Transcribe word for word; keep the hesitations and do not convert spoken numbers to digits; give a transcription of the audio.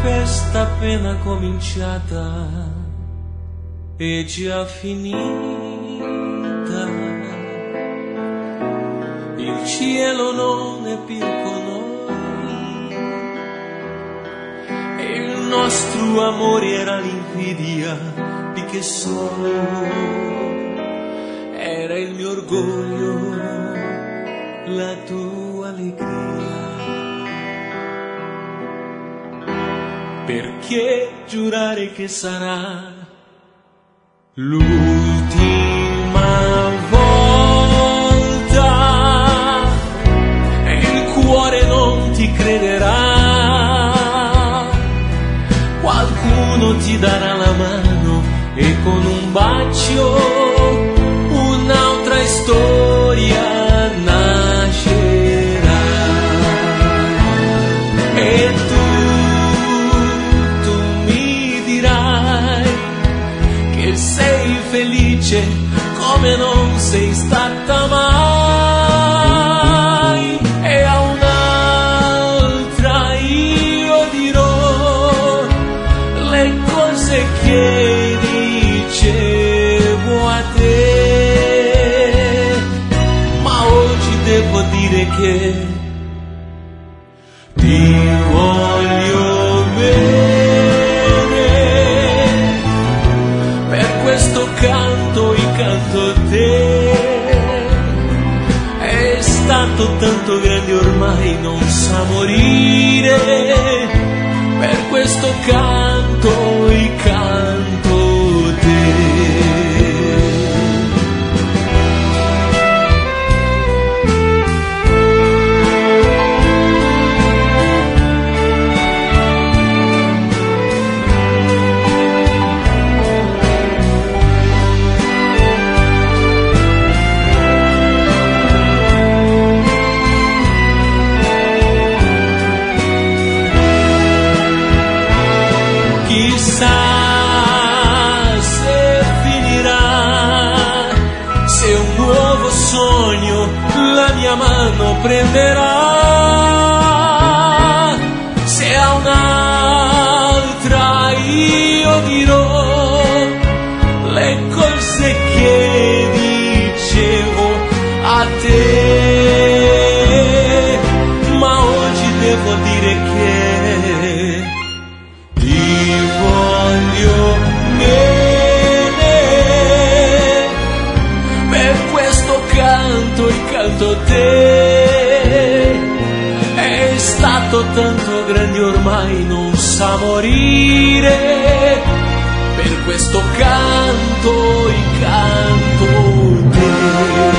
festa appena cominciata e già finita. Il cielo non è più con noi e il nostro amore era l'invidia di che solo era il mio orgoglio, la tua allegria. Perché giurare che sarà l'ultima volta e il cuore non ti crederà. Qualcuno ti darà la mano e con un bacio un'altra storia nascerà. E tu, tu mi dirai che sei felice come non sei stata mai, e a un'altra io dirò le cose che dicevo a te, ma oggi devo dire che ti voglio bene. Per questo canto e canto te, è stato tanto grande ormai non sa morire. Per questo canto e canto te. Chissà se finirà, se un nuovo sogno la mia mano prenderà, se a un'altra io dirò le cose che dicevo a te, ma oggi devo dire che ti voglio bene. Per questo canto e canto te, è stato tanto grande ormai non sa morire. Per questo canto e canto te.